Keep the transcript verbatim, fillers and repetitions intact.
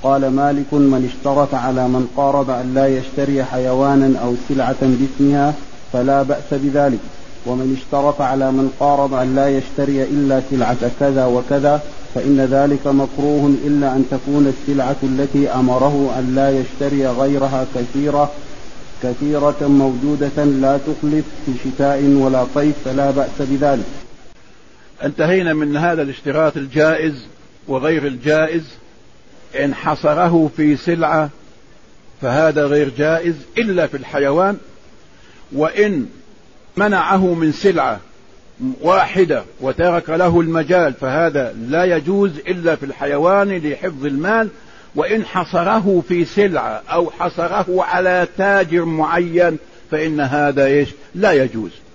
قال مالك: من اشترط على من قارض أن لا يشتري حيوانا أو سلعة باسمها فلا بأس بذلك، ومن اشترط على من قارض أن لا يشتري إلا سلعة كذا وكذا فإن ذلك مكروه، إلا أن تكون السلعة التي أمره أن لا يشتري غيرها كثيرة كثيرة موجودة لا تخلف في شتاء ولا صيف فلا بأس بذلك. انتهينا من هذا الاشتراط الجائز وغير الجائز. إن حصره في سلعة فهذا غير جائز إلا في الحيوان، وإن منعه من سلعة واحدة وترك له المجال فهذا لا يجوز إلا في الحيوان لحفظ المال. وإن حصره في سلعة أو حصره على تاجر معين فإن هذا إيش لا يجوز.